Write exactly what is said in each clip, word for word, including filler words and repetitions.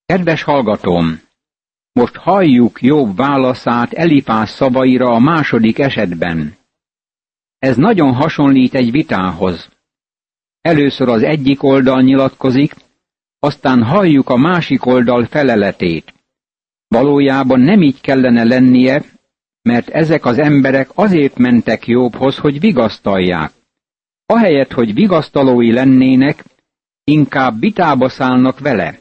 Kedves hallgatóm, most halljuk Jobb válaszát Elifáz szavaira a második esetben. Ez nagyon hasonlít egy vitához. Először az egyik oldal nyilatkozik, aztán halljuk a másik oldal feleletét. Valójában nem így kellene lennie, mert ezek az emberek azért mentek Jobbhoz, hogy vigasztalják. Ahelyett, hogy vigasztalói lennének, inkább vitába szállnak vele.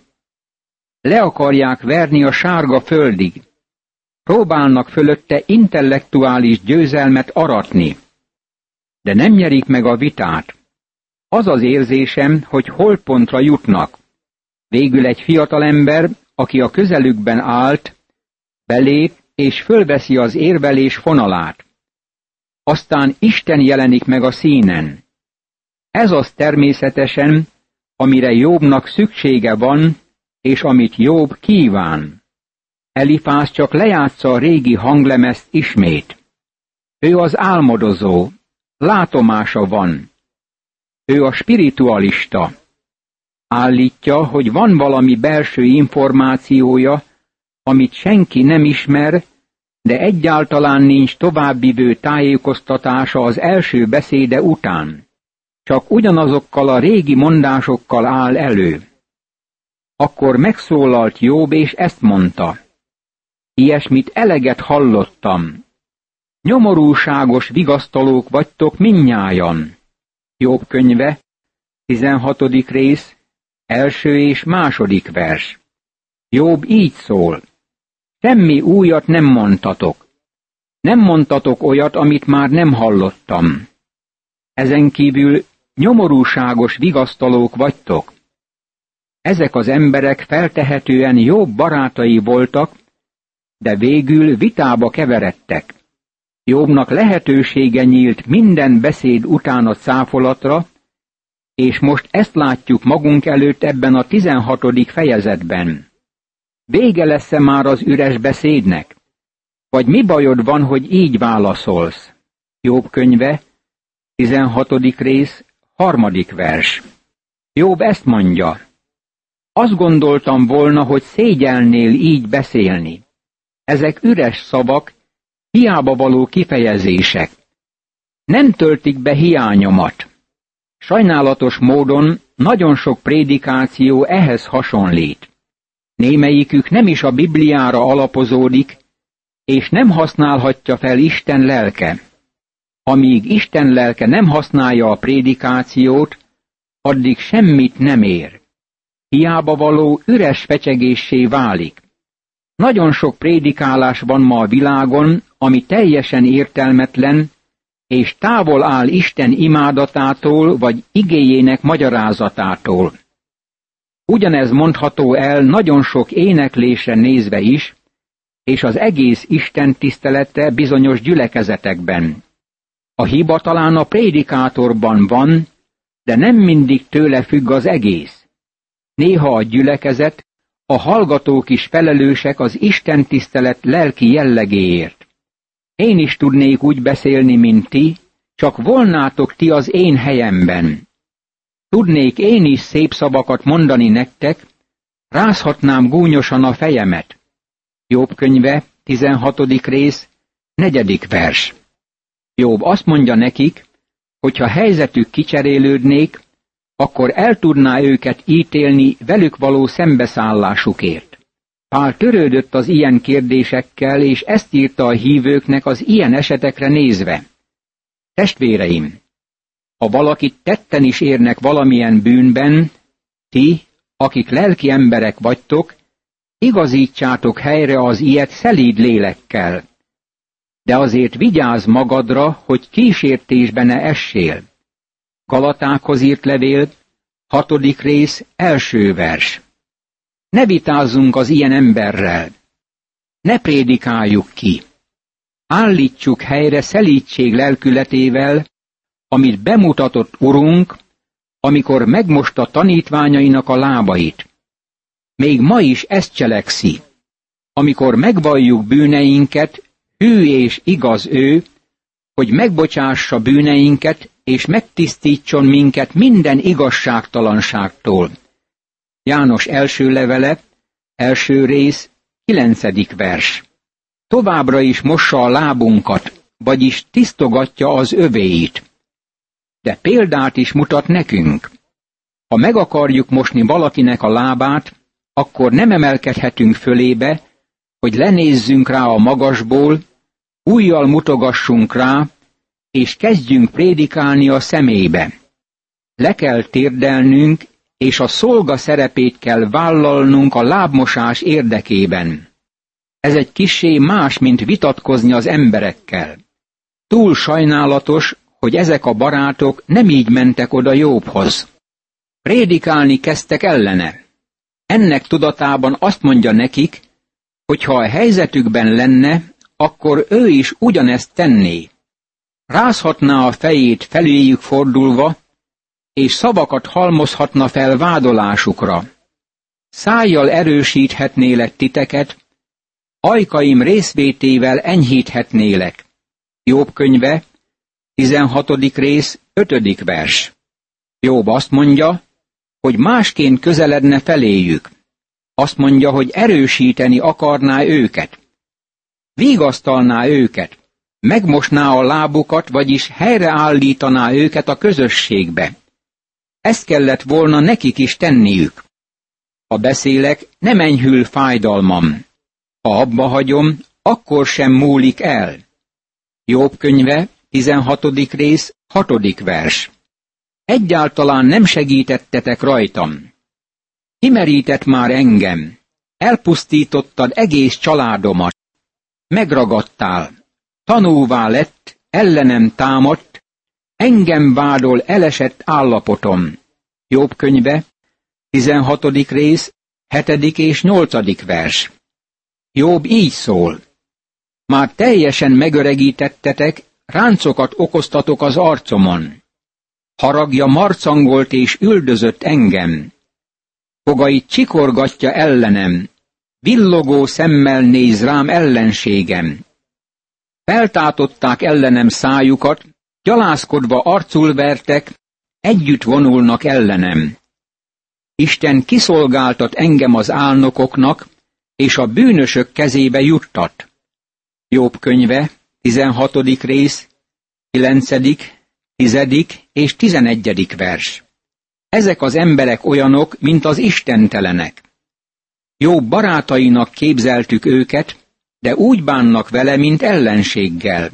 Le akarják verni a sárga földig. Próbálnak fölötte intellektuális győzelmet aratni. De nem nyerik meg a vitát. Az az érzésem, hogy holtpontra jutnak. Végül egy fiatalember, aki a közelükben állt, belép és fölveszi az érvelés fonalát. Aztán Isten jelenik meg a színen. Ez az természetesen, amire Jobbnak szüksége van, és amit Jobb kíván. Elifáz csak lejátsza a régi hanglemezt ismét. Ő az álmodozó, látomása van. Ő a spiritualista. Állítja, hogy van valami belső információja, amit senki nem ismer, de egyáltalán nincs továbbvivő tájékoztatása az első beszéde után. Csak ugyanazokkal a régi mondásokkal áll elő. Akkor megszólalt Jobb, és ezt mondta. Ilyesmit eleget hallottam. Nyomorúságos vigasztalók vagytok mindnyájan. Jobb könyve, tizenhatodik rész, első és második vers. Jobb így szól. Semmi újat nem mondtatok. Nem mondtatok olyat, amit már nem hallottam. Ezen kívül nyomorúságos vigasztalók vagytok. Ezek az emberek feltehetően Jobb barátai voltak, de végül vitába keveredtek. Jobbnak lehetősége nyílt minden beszéd után a cáfolatra, és most ezt látjuk magunk előtt ebben a tizenhatodik fejezetben. Vége lesz-e már az üres beszédnek? Vagy mi bajod van, hogy így válaszolsz? Jobb könyve, tizenhatodik rész, harmadik vers. Jobb ezt mondja. Azt gondoltam volna, hogy szégyelnél így beszélni. Ezek üres szavak, hiába való kifejezések. Nem töltik be hiányomat. Sajnálatos módon nagyon sok prédikáció ehhez hasonlít. Némelyikük nem is a Bibliára alapozódik, és nem használhatja fel Isten lelke. Amíg Isten lelke nem használja a prédikációt, addig semmit nem ér. Hiába való üres fecsegéssé válik. Nagyon sok prédikálás van ma a világon, ami teljesen értelmetlen, és távol áll Isten imádatától vagy igéjének magyarázatától. Ugyanez mondható el nagyon sok éneklésre nézve is, és az egész Isten tisztelete bizonyos gyülekezetekben. A hiba talán a prédikátorban van, de nem mindig tőle függ az egész. Néha a gyülekezet, a hallgatók is felelősek az Isten tisztelet lelki jellegéért. Én is tudnék úgy beszélni, mint ti, csak volnátok ti az én helyemben. Tudnék én is szép szavakat mondani nektek, rázhatnám gúnyosan a fejemet. Jobb könyve, tizenhatodik rész, negyedik vers. Jobb azt mondja nekik, hogyha helyzetük kicserélődnék, akkor el tudná őket ítélni velük való szembeszállásukért. Pál törődött az ilyen kérdésekkel, és ezt írta a hívőknek az ilyen esetekre nézve. Testvéreim, ha valakit tetten is érnek valamilyen bűnben, ti, akik lelki emberek vagytok, igazítsátok helyre az ilyet szelíd lélekkel. De azért vigyázz magadra, hogy kísértésbe ne essél. Galatákhoz írt levél, hatodik rész, első vers. Ne vitázzunk az ilyen emberrel. Ne prédikáljuk ki. Állítsuk helyre szelídség lelkületével, amit bemutatott Urunk, amikor megmosta tanítványainak a lábait. Még ma is ezt cselekszi. Amikor megvalljuk bűneinket, hű és igaz ő, hogy megbocsássa bűneinket, és megtisztítson minket minden igazságtalanságtól. János első levele, Első rész, kilencedik vers. Továbbra is mossa a lábunkat, vagyis tisztogatja az övéit. De példát is mutat nekünk. Ha meg akarjuk mosni valakinek a lábát, akkor nem emelkedhetünk fölébe, hogy lenézzünk rá a magasból, ujjal mutogassunk rá, és kezdjünk prédikálni a szemébe. Le kell térdelnünk, és a szolga szerepét kell vállalnunk a lábmosás érdekében. Ez egy kissé más, mint vitatkozni az emberekkel. Túl sajnálatos, hogy ezek a barátok nem így mentek oda Jóbhoz. Prédikálni kezdtek ellene. Ennek tudatában azt mondja nekik, hogy ha a helyzetükben lenne, akkor ő is ugyanezt tenné. Rázhatná a fejét feléjük fordulva, és szavakat halmozhatna fel vádolásukra. Szájjal erősíthetnélek titeket, ajkaim részvétével enyhíthetnélek. Jobb könyve, tizenhatodik rész, ötödik vers. Jobb azt mondja, hogy másként közeledne feléjük. Azt mondja, hogy erősíteni akarná őket. Vigasztalná őket, megmosná a lábukat, vagyis helyreállítaná őket a közösségbe. Ezt kellett volna nekik is tenniük. Ha beszélek, nem enyhül fájdalmam. Ha abba hagyom, akkor sem múlik el. Jobb könyve, tizenhatodik rész, hatodik vers. Egyáltalán nem segítettetek rajtam. Kimerített már engem. Elpusztítottad egész családomat. Megragadtál. Tanúvá lett, ellenem támadt, engem vádol elesett állapotom. Jobb könyve, tizenhatodik rész, hetedik és nyolcadik vers. Jobb így szól. Már teljesen megöregítettetek, ráncokat okoztatok az arcomon. Haragja marcangolt és üldözött engem. Fogait csikorgatja ellenem, villogó szemmel néz rám ellenségem. Feltátották ellenem szájukat, gyalászkodva arcul vertek, együtt vonulnak ellenem. Isten kiszolgáltat engem az álnokoknak, és a bűnösök kezébe juttat. Jobb könyve, tizenhatodik rész, kilencedik, tizedik és tizenegyedik vers. Ezek az emberek olyanok, mint az istentelenek. Jobb barátainak képzeltük őket, de úgy bánnak vele, mint ellenséggel.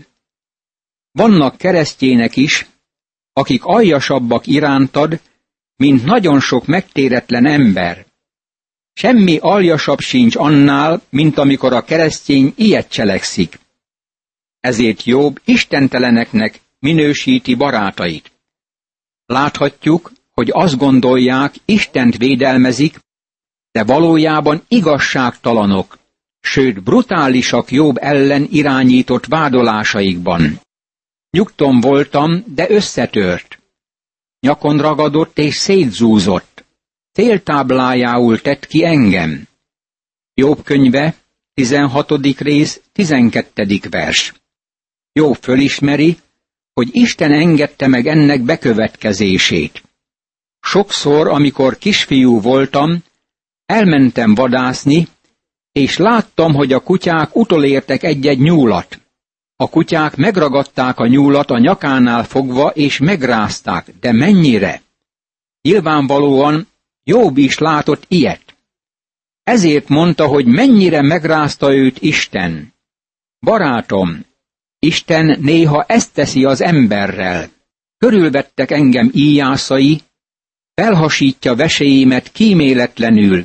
Vannak keresztjének is, akik aljasabbak irántad, mint nagyon sok megtéretlen ember. Semmi aljasabb sincs annál, mint amikor a keresztény ilyet cselekszik. Ezért Jobb istenteleneknek minősíti barátait. Láthatjuk, hogy azt gondolják, Istent védelmezik, de valójában igazságtalanok, sőt brutálisak Jobb ellen irányított vádolásaikban. Nyugton voltam, de összetört. Nyakon ragadott és szétzúzott. Céltáblájául tett ki engem. Jobb könyve, tizenhatodik rész, tizenkettedik vers. Jobb fölismeri, hogy Isten engedte meg ennek bekövetkezését. Sokszor, amikor kisfiú voltam, elmentem vadászni, és láttam, hogy a kutyák utolértek egy-egy nyúlat. A kutyák megragadták a nyúlat a nyakánál fogva, és megrázták, de mennyire? Nyilvánvalóan Jobb is látott ilyet. Ezért mondta, hogy mennyire megrázta őt Isten. Barátom, Isten néha ezt teszi az emberrel. Körülvettek engem íjászai, felhasítja veséimet kíméletlenül,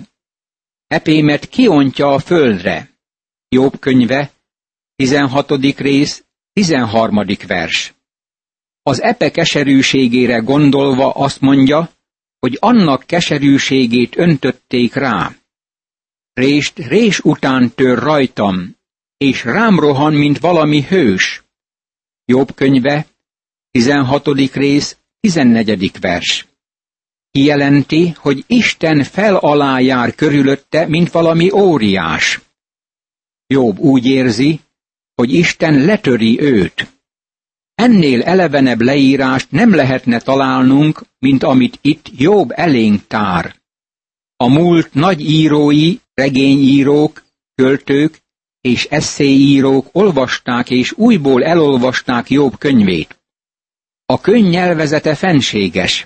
epémet kiontja a földre. Jobb könyve, tizenhatodik rész, tizenharmadik vers. Az epe keserűségére gondolva azt mondja, hogy annak keserűségét öntötték rá. Rést rés után tör rajtam, és rám rohan, mint valami hős. Jobb könyve, tizenhatodik rész, tizennegyedik vers. Kijelenti, hogy Isten fel alá jár körülötte, mint valami óriás. Jobb úgy érzi, hogy Isten letöri őt. Ennél elevenebb leírást nem lehetne találnunk, mint amit itt Jobb elénk tár. A múlt nagy írói Regényírók, költők és esszéírók olvasták és újból elolvasták Jobb könyvét. A könyv nyelvezete fenséges.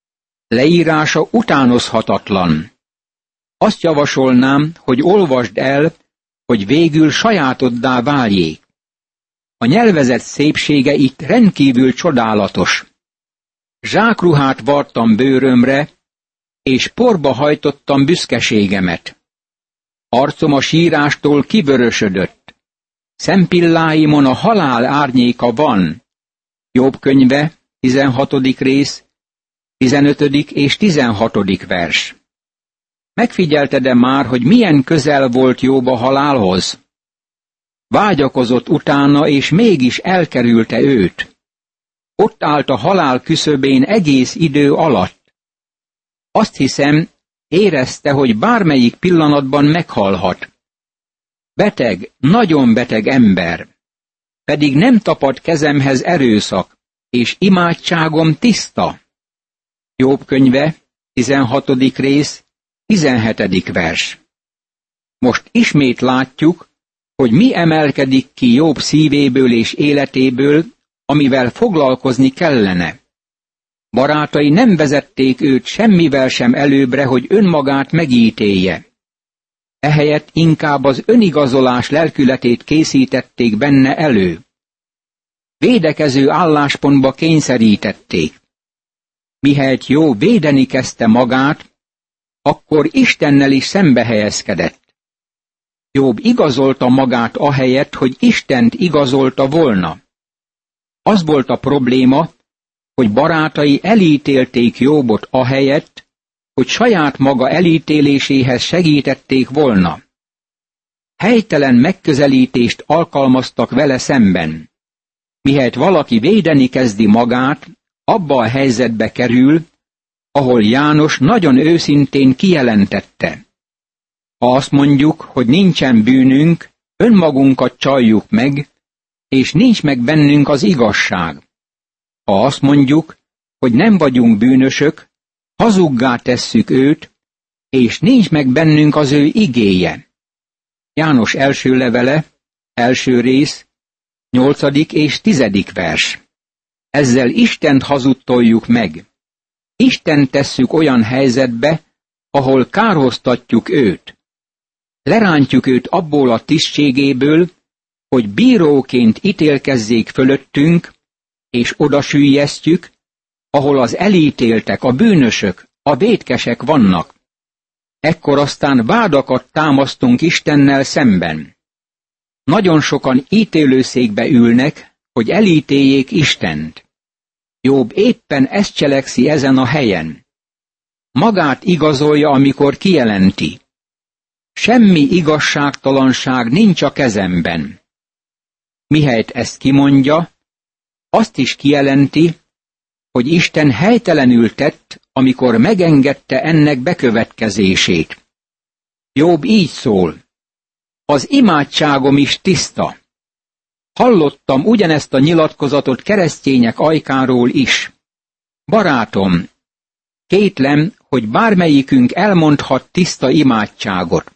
Leírása utánozhatatlan. Azt javasolnám, hogy olvasd el, hogy végül sajátoddá váljék. A nyelvezet szépsége itt rendkívül csodálatos. Zsákruhát vartam bőrömre, és porba hajtottam büszkeségemet. Arcom a sírástól kivörösödött. Szempilláimon a halál árnyéka van. Jobb könyve, tizenhatodik rész, tizenötödik és tizenhatodik vers. Megfigyelted-e már, hogy milyen közel volt Jobb a halálhoz? Vágyakozott utána, és mégis elkerülte őt. Ott állt a halál küszöbén egész idő alatt. Azt hiszem, érezte, hogy bármelyik pillanatban meghalhat. Beteg, nagyon beteg ember. Pedig nem tapad kezemhez erőszak, és imádságom tiszta. Jobb könyve, tizenhatodik rész, tizenhetedik vers. Most ismét látjuk, hogy mi emelkedik ki Jobb szívéből és életéből, amivel foglalkozni kellene. Barátai nem vezették őt semmivel sem előbbre, hogy önmagát megítélje. Ehelyett inkább az önigazolás lelkületét készítették benne elő. Védekező álláspontba kényszerítették. Mihelyt Jobb védeni kezdte magát, akkor Istennel is szembe helyezkedett. Jobb igazolta magát ahelyett, hogy Istent igazolta volna. Az volt a probléma, hogy barátai elítélték Jobbot ahelyett, hogy saját maga elítéléséhez segítették volna. Helytelen megközelítést alkalmaztak vele szemben. Mihelyt valaki védeni kezdi magát, abba a helyzetbe kerül, ahol János nagyon őszintén kijelentette. Ha azt mondjuk, hogy nincsen bűnünk, önmagunkat csaljuk meg, és nincs meg bennünk az igazság. Ha azt mondjuk, hogy nem vagyunk bűnösök, hazuggá tesszük őt, és nincs meg bennünk az ő igéje. János első levele, első rész, nyolcadik és tizedik vers. Ezzel Istent hazudtoljuk meg. Istent tesszük olyan helyzetbe, ahol kárhoztatjuk őt. Lerántjuk őt abból a tisztségéből, hogy bíróként ítélkezzék fölöttünk, és odasüllyesztjük, ahol az elítéltek, a bűnösök, a vétkesek vannak. Ekkor aztán vádakat támasztunk Istennel szemben. Nagyon sokan ítélőszékbe ülnek, hogy elítéljék Istent. Jobb éppen ezt cselekszi ezen a helyen. Magát igazolja, amikor kijelenti. Semmi igazságtalanság nincs a kezemben. Mihelyt ezt kimondja, azt is kijelenti, hogy Isten helytelenül tett, amikor megengedte ennek bekövetkezését. Jobb így szól. Az imádságom is tiszta. Hallottam ugyanezt a nyilatkozatot keresztények ajkáról is. Barátom, kétlem, hogy bármelyikünk elmondhat tiszta imádságot.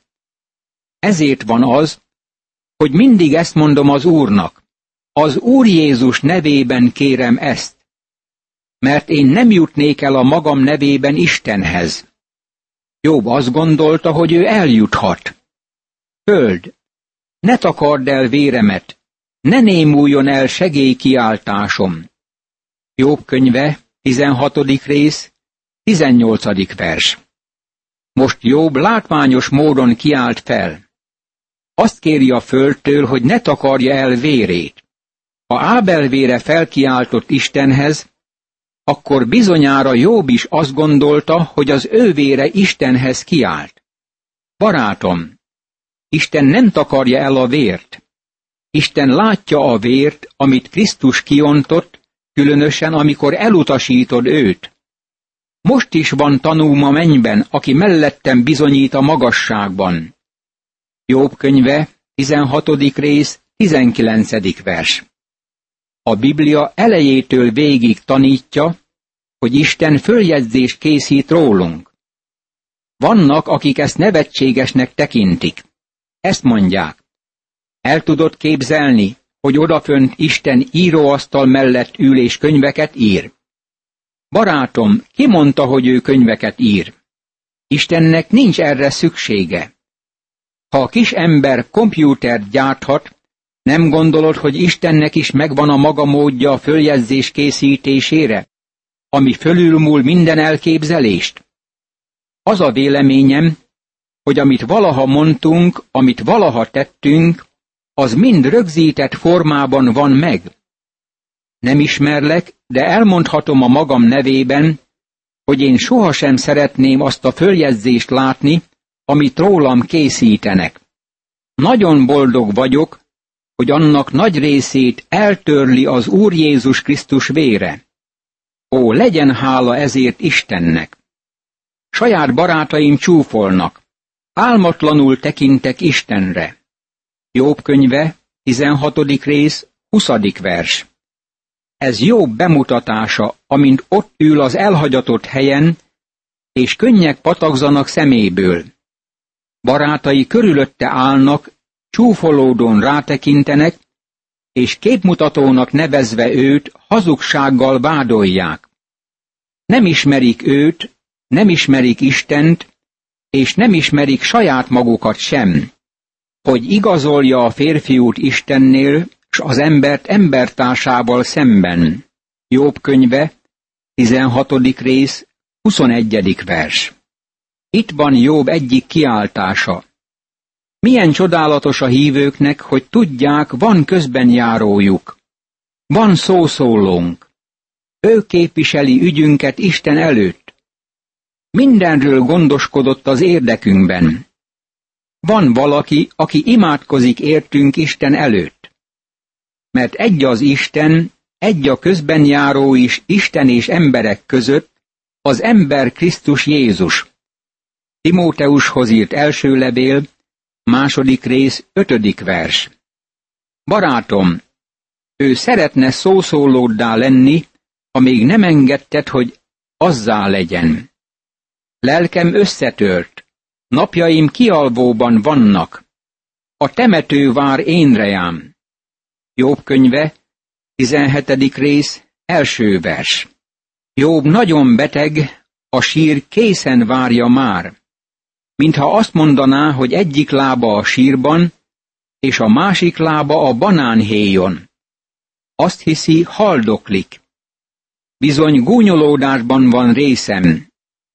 Ezért van az, hogy mindig ezt mondom az Úrnak. Az Úr Jézus nevében kérem ezt, mert én nem jutnék el a magam nevében Istenhez. Jobb azt gondolta, hogy ő eljuthat. Föld, ne takard el véremet, ne némuljon el segélykiáltásom. Jobb könyve, tizenhatodik rész, tizennyolcadik vers. Most Jobb látványos módon kiált fel. Azt kéri a földtől, hogy ne takarja el vérét. Ha Ábel vére felkiáltott Istenhez, akkor bizonyára Jobb is azt gondolta, hogy az ő vére Istenhez kiált. Barátom, Isten nem takarja el a vért. Isten látja a vért, amit Krisztus kiontott, különösen amikor elutasítod őt. Most is van tanúm a mennyben, aki mellettem bizonyít a magasságban. Jobb könyve, tizenhatodik rész, tizenkilencedik vers. A Biblia elejétől végig tanítja, hogy Isten följegyzést készít rólunk. Vannak, akik ezt nevetségesnek tekintik. Ezt mondják. El tudod képzelni, hogy odafönt Isten íróasztal mellett ül és könyveket ír? Barátom, ki mondta, hogy ő könyveket ír? Istennek nincs erre szüksége. Ha a kis ember kompjútert gyárthat, nem gondolod, hogy Istennek is megvan a maga módja a följegyzés készítésére, ami fölülmúl minden elképzelést? Az a véleményem, hogy amit valaha mondtunk, amit valaha tettünk, az mind rögzített formában van meg. Nem ismerlek, de elmondhatom a magam nevében, hogy én sohasem szeretném azt a följegyzést látni, amit rólam készítenek. Nagyon boldog vagyok, hogy annak nagy részét eltörli az Úr Jézus Krisztus vére. Ó, legyen hála ezért Istennek! Saját barátaim csúfolnak, álmatlanul tekintek Istenre. Jobb könyve, tizenhatodik rész, huszadik vers. Ez Jobb bemutatása, amint ott ül az elhagyatott helyen, és könnyek patakzanak szeméből. Barátai körülötte állnak, csúfolódón rátekintenek, és képmutatónak nevezve őt hazugsággal vádolják. Nem ismerik őt, nem ismerik Istent, és nem ismerik saját magukat sem, hogy igazolja a férfiút Istennél, s az embert embertársával szemben. Jobb könyve, tizenhatodik rész, huszonegyedik vers. Itt van Jobb egyik kiáltása. Milyen csodálatos a hívőknek, hogy tudják, van közbenjárójuk. Van szószólónk. Ő képviseli ügyünket Isten előtt. Mindenről gondoskodott az érdekünkben. Van valaki, aki imádkozik értünk Isten előtt. Mert egy az Isten, egy a közbenjáró is Isten és emberek között, az ember Krisztus Jézus. Timóteushoz írt első levél, második rész, ötödik vers. Barátom, ő szeretne szószólóddá lenni, amíg nem engedted, hogy azzá legyen. Lelkem összetört, napjaim kialvóban vannak, a temető vár én rejám. Jobb könyve, tizenhetedik rész, első vers. Jobb nagyon beteg, a sír készen várja már. Mintha azt mondaná, hogy egyik lába a sírban, és a másik lába a banánhéjon. Azt hiszi, haldoklik. Bizony gúnyolódásban van részem.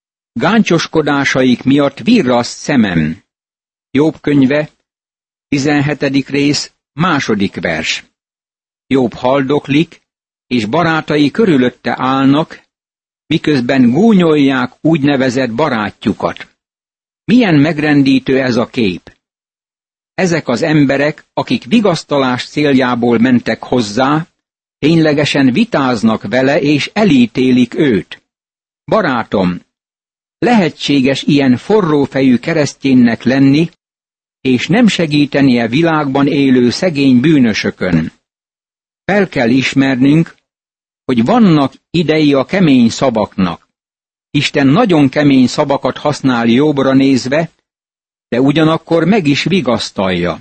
Gáncsoskodásaik miatt virraszt szemem. Jobb könyve, tizenhetedik rész, második vers. Jobb haldoklik, és barátai körülötte állnak, miközben gúnyolják úgynevezett barátjukat. Milyen megrendítő ez a kép! Ezek az emberek, akik vigasztalás céljából mentek hozzá, ténylegesen vitáznak vele és elítélik őt. Barátom, lehetséges ilyen forrófejű kereszténynek lenni, és nem segítenie világban élő szegény bűnösökön. Fel kell ismernünk, hogy vannak idei a kemény szavaknak. Isten nagyon kemény szavakat használ Jobbra nézve, de ugyanakkor meg is vigasztalja.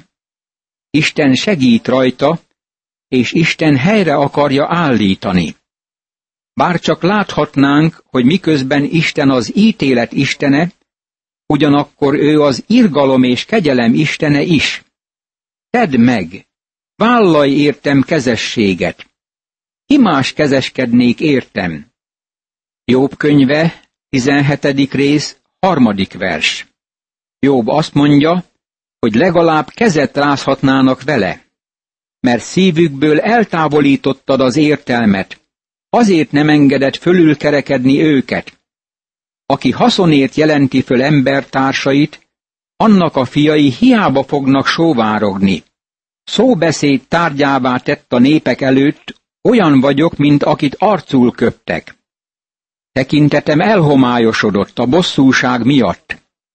Isten segít rajta, és Isten helyre akarja állítani. Bárcsak láthatnánk, hogy miközben Isten az ítélet istene, ugyanakkor ő az irgalom és kegyelem istene is. Tedd meg, vállalj értem kezességet. Ki más kezeskednék értem? Jobb könyve, tizenhetedik rész, harmadik vers. Jobb azt mondja, hogy legalább kezet rázhatnának vele, mert szívükből eltávolítottad az értelmet, azért nem engedett fölülkerekedni őket. Aki haszonért jelenti föl embertársait, annak a fiai hiába fognak sóvárogni. Szóbeszéd tárgyává tett a népek előtt, olyan vagyok, mint akit arcul köptek. Tekintetem elhomályosodott a bosszúság miatt.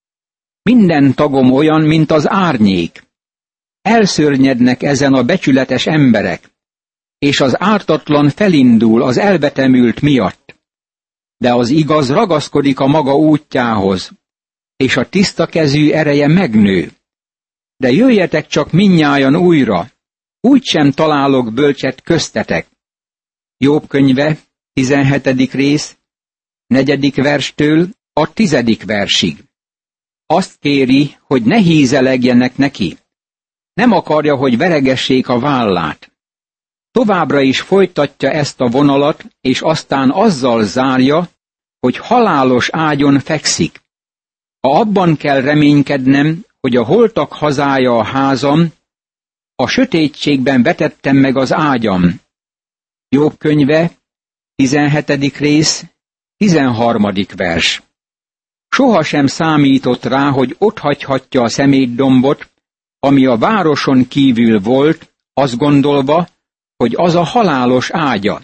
Minden tagom olyan, mint az árnyék. Elszörnyednek ezen a becsületes emberek, és az ártatlan felindul az elvetemült miatt. De az igaz ragaszkodik a maga útjához, és a tiszta kezű ereje megnő. De jöjjetek csak mindnyájan újra, úgysem találok bölcset köztetek. Jobb könyve, tizenhetedik rész, negyedik verstől a tizedik versig. Azt kéri, hogy ne hízelegjenek neki. Nem akarja, hogy veregessék a vállát. Továbbra is folytatja ezt a vonalat, és aztán azzal zárja, hogy halálos ágyon fekszik. Ha abban kell reménykednem, hogy a holtak hazája a házam, a sötétségben vetettem meg az ágyam. Jobb könyve, tizenhetedik rész, tizenharmadik vers. Sohasem számított rá, hogy otthagyhatja a szemétdombot, ami a városon kívül volt, azt gondolva, hogy az a halálos ágya.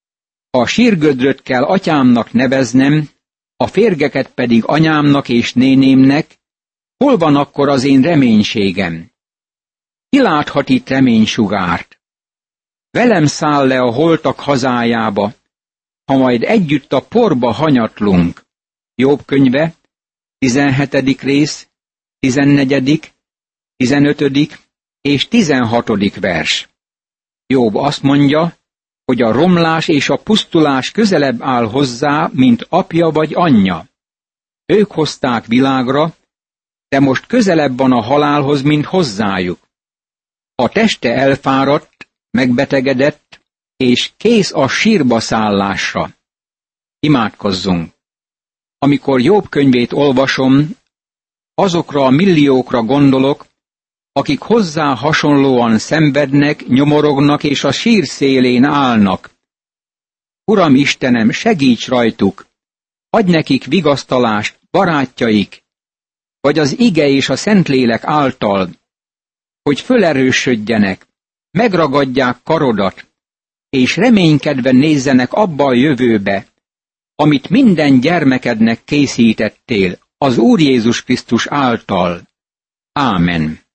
A sírgödröt kell atyámnak neveznem, a férgeket pedig anyámnak és nénémnek, hol van akkor az én reménységem? Ki láthat itt reménysugárt? Velem száll le a holtak hazájába, ha majd együtt a porba hanyatlunk. Jobb könyve, tizenhetedik rész, tizennegyedik, tizenötödik és tizenhatodik vers. Jobb azt mondja, hogy a romlás és a pusztulás közelebb áll hozzá, mint apja vagy anyja. Ők hozták világra, de most közelebb van a halálhoz, mint hozzájuk. A teste elfáradt, megbetegedett, és kész a sírba szállásra. Imádkozzunk! Amikor Jobb könyvét olvasom, azokra a milliókra gondolok, akik hozzá hasonlóan szenvednek, nyomorognak és a sír szélén állnak. Uram Istenem, segíts rajtuk! Adj nekik vigasztalást, barátjaik, vagy az ige és a Szentlélek által, hogy fölerősödjenek, megragadják karodat, és reménykedve nézzenek abba a jövőbe, amit minden gyermekednek készítettél az Úr Jézus Krisztus által. Ámen.